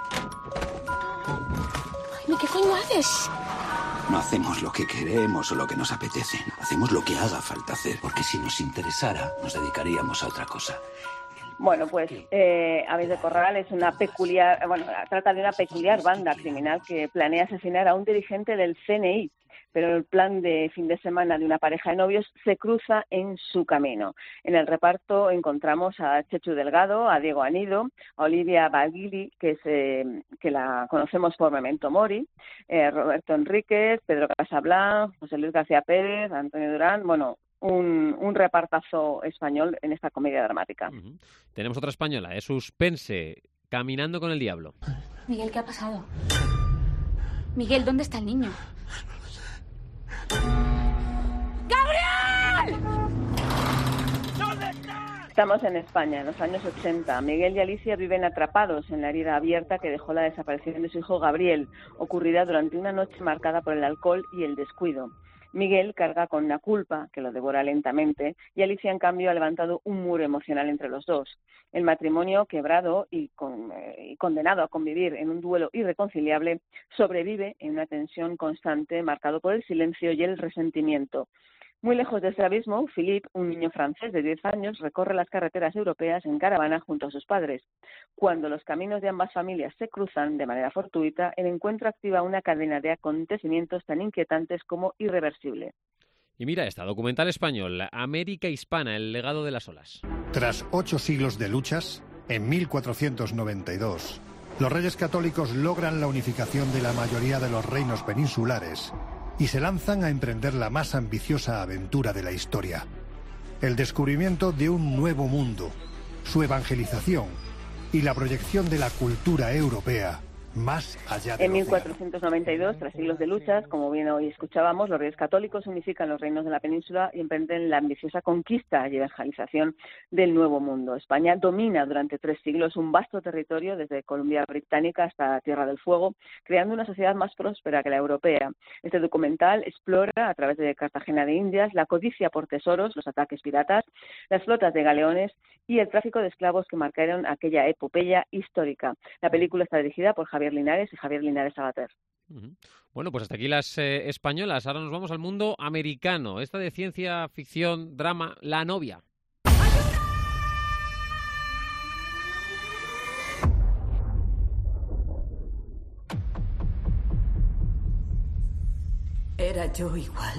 Ay, ¿qué coño haces? No hacemos lo que queremos o lo que nos apetece. Hacemos lo que haga falta hacer, porque si nos interesara, nos dedicaríamos a otra cosa. Bueno, pues Aves de Corral es trata de una peculiar banda criminal que planea asesinar a un dirigente del CNI. Pero el plan de fin de semana de una pareja de novios se cruza en su camino. En el reparto encontramos a Chechu Delgado, a Diego Anido, a Olivia Baghili, que la conocemos por Memento Mori, Roberto Enríquez, Pedro Casablanc, José Luis García Pérez, Antonio Durán, un repartazo español en esta comedia dramática. Uh-huh. Tenemos otra española, Suspense, Caminando con el Diablo. Miguel, ¿qué ha pasado? Miguel, ¿dónde está el niño? ¡Gabriel! Estamos en España, en los años 80. Miguel y Alicia viven atrapados en la herida abierta que dejó la desaparición de su hijo Gabriel, ocurrida durante una noche marcada por el alcohol y el descuido. Miguel carga con una culpa que lo devora lentamente y Alicia, en cambio, ha levantado un muro emocional entre los dos. El matrimonio, quebrado y condenado a convivir en un duelo irreconciliable, sobrevive en una tensión constante marcado por el silencio y el resentimiento. Muy lejos de ese abismo, Philippe, un niño francés de 10 años, recorre las carreteras europeas en caravana junto a sus padres. Cuando los caminos de ambas familias se cruzan de manera fortuita, el encuentro activa una cadena de acontecimientos tan inquietantes como irreversible. Y mira esta, documental español, América Hispana, el legado de las olas. Tras 8 siglos de luchas, en 1492, los reyes católicos logran la unificación de la mayoría de los reinos peninsulares y se lanzan a emprender la más ambiciosa aventura de la historia: el descubrimiento de un nuevo mundo, su evangelización y la proyección de la cultura europea más allá de En 1492, tras siglos de luchas, como bien hoy escuchábamos, los reyes católicos unifican los reinos de la península y emprenden la ambiciosa conquista y evangelización del Nuevo Mundo. España domina durante 3 siglos un vasto territorio, desde Columbia Británica hasta Tierra del Fuego, creando una sociedad más próspera que la europea. Este documental explora, a través de Cartagena de Indias, la codicia por tesoros, los ataques piratas, las flotas de galeones y el tráfico de esclavos que marcaron aquella epopeya histórica. La película está dirigida por Javier Linares y Javier Linares Sabater. Uh-huh. Bueno, pues hasta aquí las españolas. Ahora nos vamos al mundo americano. Esta de ciencia ficción, drama, La novia. Era yo igual.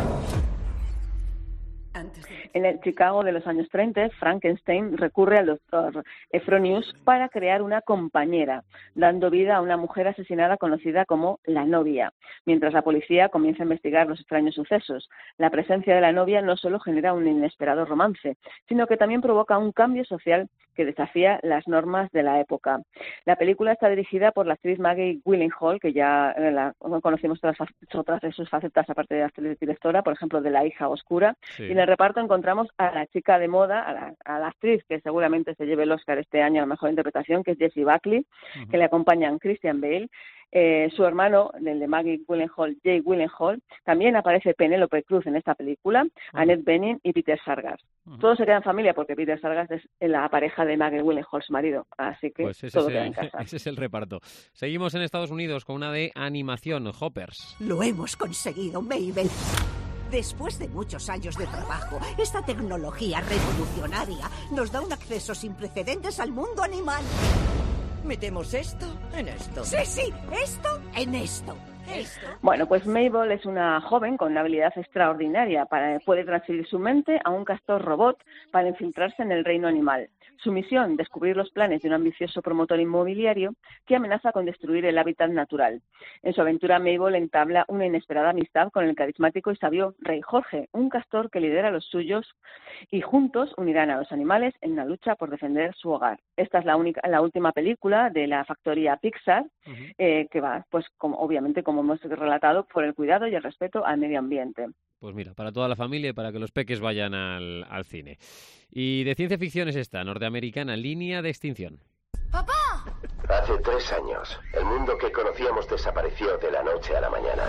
En el Chicago de los años 30, Frankenstein recurre al doctor Ephronous para crear una compañera, dando vida a una mujer asesinada conocida como la novia. Mientras la policía comienza a investigar los extraños sucesos, la presencia de la novia no solo genera un inesperado romance, sino que también provoca un cambio social que desafía las normas de la época. La película está dirigida por la actriz Maggie Gyllenhaal, que ya la conocemos otras de sus facetas, aparte de actriz directora, por ejemplo, de La hija oscura. Sí. Y en el reparto encontramos a la chica de moda, a la actriz que seguramente se lleve el Oscar este año a la mejor interpretación, que es Jessie Buckley, que le acompañan Christian Bale. Su hermano, el de Maggie Gyllenhaal, Jake Gyllenhaal, también aparece Penélope Cruz en esta película, Annette Bening y Peter Sarsgaard. Todos se quedan en familia porque Peter Sarsgaard es la pareja de Maggie Gyllenhaal, su marido, así que pues todo queda en casa. Ese es el reparto. Seguimos en Estados Unidos con una de animación, Hoppers. Lo hemos conseguido, Mabel. Después de muchos años de trabajo, esta tecnología revolucionaria nos da un acceso sin precedentes al mundo animal. ¿Metemos esto en esto? Sí, esto en esto. Bueno, pues Mabel es una joven con una habilidad extraordinaria. Puede transferir su mente a un castor robot para infiltrarse en el reino animal. Su misión, descubrir los planes de un ambicioso promotor inmobiliario que amenaza con destruir el hábitat natural. En su aventura, Mabel entabla una inesperada amistad con el carismático y sabio Rey Jorge, un castor que lidera a los suyos, y juntos unirán a los animales en una lucha por defender su hogar. Esta es la última película de la factoría Pixar, que va, pues obviamente, como hemos relatado, por el cuidado y el respeto al medio ambiente. Pues mira, para toda la familia y para que los peques vayan al cine. Y de ciencia ficción es esta, norteamericana, Línea de extinción. ¡Papá! Hace 3 años, el mundo que conocíamos desapareció de la noche a la mañana.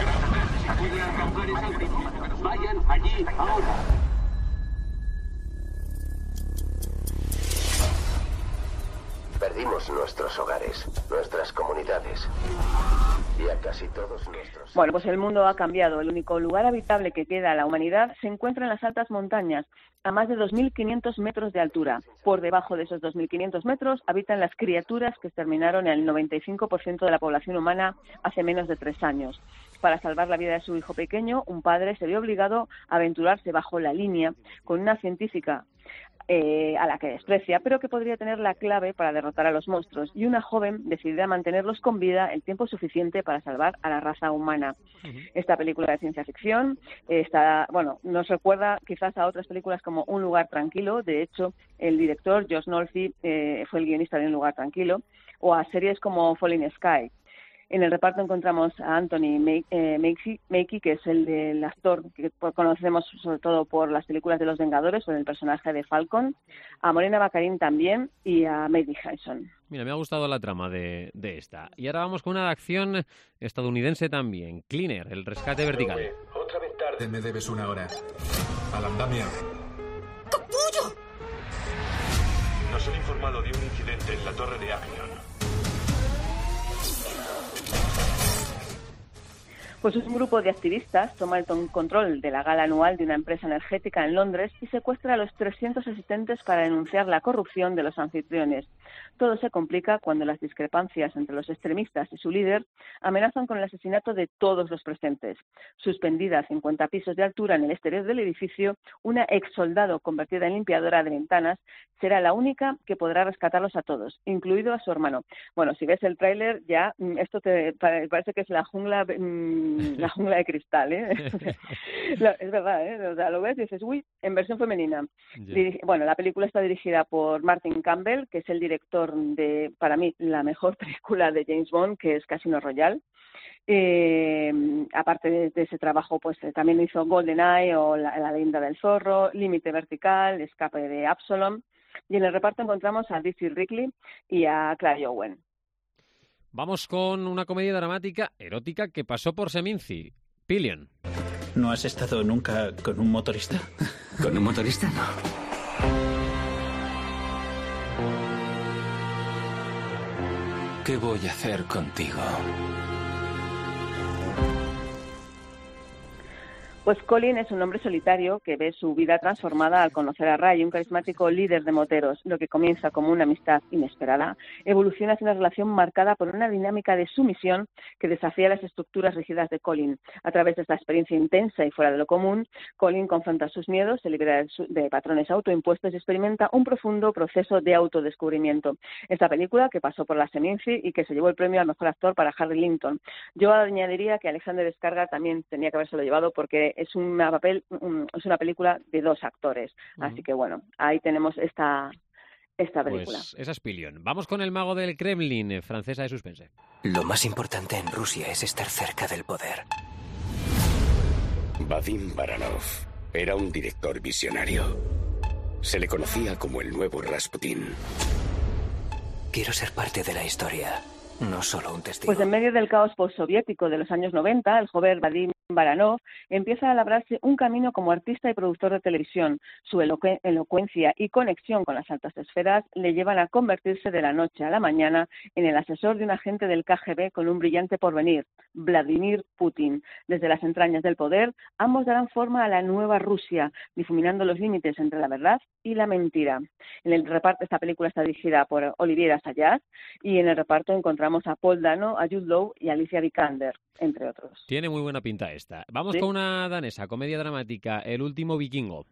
Vayan allí ahora. Perdimos nuestros hogares, nuestras comunidades y a casi todos nuestros... Bueno, pues el mundo ha cambiado. El único lugar habitable que queda a la humanidad se encuentra en las altas montañas, a más de 2.500 metros de altura. Por debajo de esos 2.500 metros habitan las criaturas que exterminaron el 95% de la población humana hace menos de 3 años. Para salvar la vida de su hijo pequeño, un padre se vio obligado a aventurarse bajo la línea con una científica a la que desprecia, pero que podría tener la clave para derrotar a los monstruos, y una joven decidida mantenerlos con vida el tiempo suficiente para salvar a la raza humana. Esta película de ciencia ficción nos recuerda quizás a otras películas como Un lugar tranquilo. De hecho, el director Josh Nolfi fue el guionista de Un lugar tranquilo, o a series como Falling Sky. En el reparto encontramos a Anthony Mackie, que es el actor que conocemos sobre todo por las películas de Los Vengadores o en el personaje de Falcon, a Morena Baccarin también y a Maddie Harrison. Mira, me ha gustado la trama de esta. Y ahora vamos con una de acción estadounidense también, Cleaner, el rescate vertical. Otra vez tarde me debes 1 hora. Al andamio. ¡Capullo! Nos han informado de un incidente en la torre de Agnion. Pues un grupo de activistas toma el control de la gala anual de una empresa energética en Londres y secuestra a los 300 asistentes para denunciar la corrupción de los anfitriones. Todo se complica cuando las discrepancias entre los extremistas y su líder amenazan con el asesinato de todos los presentes. Suspendida a 50 pisos de altura en el exterior del edificio, una exsoldado convertida en limpiadora de ventanas será la única que podrá rescatarlos a todos, incluido a su hermano. Bueno, si ves el tráiler ya esto te parece que es la jungla de cristal, ¿eh? Es verdad, ¿eh? O sea, lo ves y dices, uy, en versión femenina. Bueno, la película está dirigida por Martin Campbell, que es el director de, para mí, la mejor película de James Bond, que es Casino Royale. Aparte de ese trabajo, pues también hizo GoldenEye o La leyenda del zorro, Límite vertical, Escape de Absalom. Y en el reparto encontramos a Daisy Ridley y a Clive Owen. Vamos con una comedia dramática erótica que pasó por Seminci, Pillion. ¿No has estado nunca con un motorista? ¿Con un motorista? No. ¿Qué voy a hacer contigo? Pues Colin es un hombre solitario que ve su vida transformada al conocer a Ray, un carismático líder de moteros. Lo que comienza como una amistad inesperada evoluciona hacia una relación marcada por una dinámica de sumisión que desafía las estructuras rígidas de Colin. A través de esta experiencia intensa y fuera de lo común, Colin confronta sus miedos, se libera de patrones autoimpuestos y experimenta un profundo proceso de autodescubrimiento. Esta película, que pasó por la Seminci y que se llevó el premio al mejor actor para Harry Linton. Yo añadiría que Alexander Skarsgård también tenía que habérselo llevado porque es una película de 2 actores. Así que bueno, ahí tenemos esta película. Pues esa es Pilión. Vamos con El mago del Kremlin, francesa de suspense. Lo más importante en Rusia es estar cerca del poder. Vadim Baranov era un director visionario. Se le conocía como el nuevo Rasputín. Quiero ser parte de la historia, no solo un testigo. Pues en medio del caos postsoviético de los años 90, el joven Vadim Baranov empieza a labrarse un camino como artista y productor de televisión. Su elocuencia y conexión con las altas esferas le llevan a convertirse de la noche a la mañana en el asesor de un agente del KGB con un brillante porvenir, Vladimir Putin. Desde las entrañas del poder, ambos darán forma a la nueva Rusia, difuminando los límites entre la verdad y la mentira. En el reparto, esta película está dirigida por Olivier Assayas y en el reparto encontramos a Paul Dano, a Jude Law y a Alicia Vikander, entre otros. Tiene muy buena pinta esta. Vamos ¿Sí? con una danesa, comedia dramática, El último vikingo.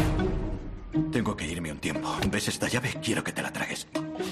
Tengo que irme un tiempo. ¿Ves esta llave? Quiero que te la tragues.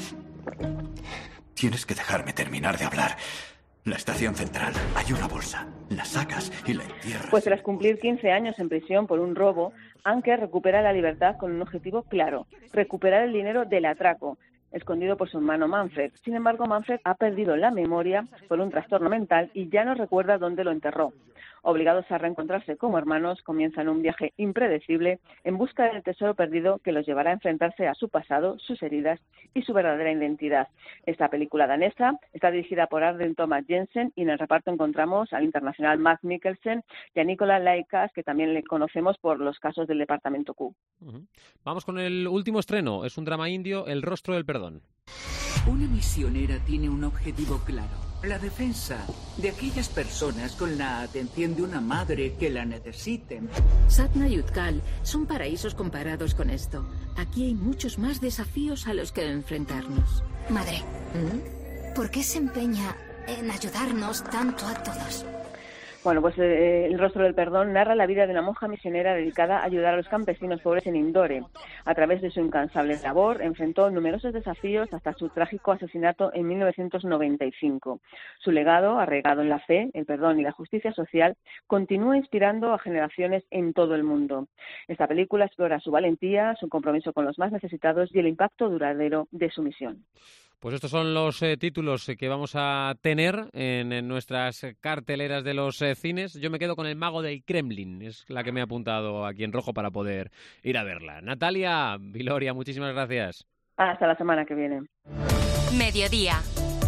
Tienes que dejarme terminar de hablar. La estación central. Hay una bolsa. La sacas y la entierras. Pues tras cumplir 15 años en prisión por un robo, Anke recupera la libertad con un objetivo claro: recuperar el dinero del atraco, escondido por su hermano Manfred. Sin embargo, Manfred ha perdido la memoria por un trastorno mental y ya no recuerda dónde lo enterró. Obligados a reencontrarse como hermanos, comienzan un viaje impredecible en busca del tesoro perdido que los llevará a enfrentarse a su pasado, sus heridas y su verdadera identidad. Esta película danesa está dirigida por Arden Thomas Jensen y en el reparto encontramos al internacional Mads Mikkelsen y a Nicola Laikas, que también le conocemos por Los casos del Departamento Q. Vamos con el último estreno. Es un drama indio, El rostro del perdón. Una misionera tiene un objetivo claro: la defensa de aquellas personas con la atención de una madre que la necesiten. Satna y Utkal son paraísos comparados con esto. Aquí hay muchos más desafíos a los que enfrentarnos. Madre, ¿por qué se empeña en ayudarnos tanto a todos? Bueno, pues El rostro del perdón narra la vida de una monja misionera dedicada a ayudar a los campesinos pobres en Indore. A través de su incansable labor, enfrentó numerosos desafíos hasta su trágico asesinato en 1995. Su legado, arraigado en la fe, el perdón y la justicia social, continúa inspirando a generaciones en todo el mundo. Esta película explora su valentía, su compromiso con los más necesitados y el impacto duradero de su misión. Pues estos son los títulos que vamos a tener en nuestras carteleras de los cines. Yo me quedo con El mago del Kremlin, es la que me he apuntado aquí en rojo para poder ir a verla. Natalia, Viloria, muchísimas gracias. Hasta la semana que viene. Mediodía.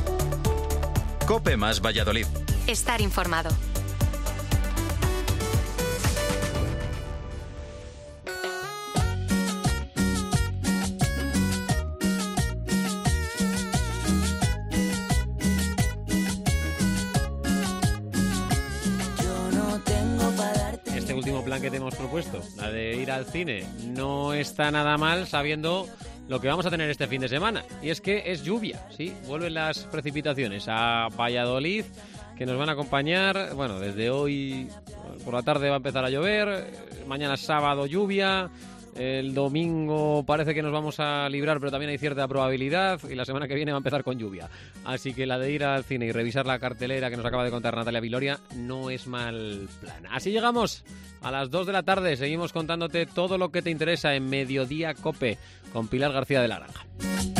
COPE más Valladolid. Estar informado. Plan que te hemos propuesto, la de ir al cine, no está nada mal sabiendo lo que vamos a tener este fin de semana, y es que es lluvia, sí, vuelven las precipitaciones a Valladolid, que nos van a acompañar, bueno, desde hoy por la tarde va a empezar a llover, mañana sábado lluvia, el domingo parece que nos vamos a librar, pero también hay cierta probabilidad, y la semana que viene va a empezar con lluvia. Así que la de ir al cine y revisar la cartelera que nos acaba de contar Natalia Viloria no es mal plan. Así llegamos a las 2 de la tarde. Seguimos contándote todo lo que te interesa en Mediodía COPE con Pilar García de la Granja.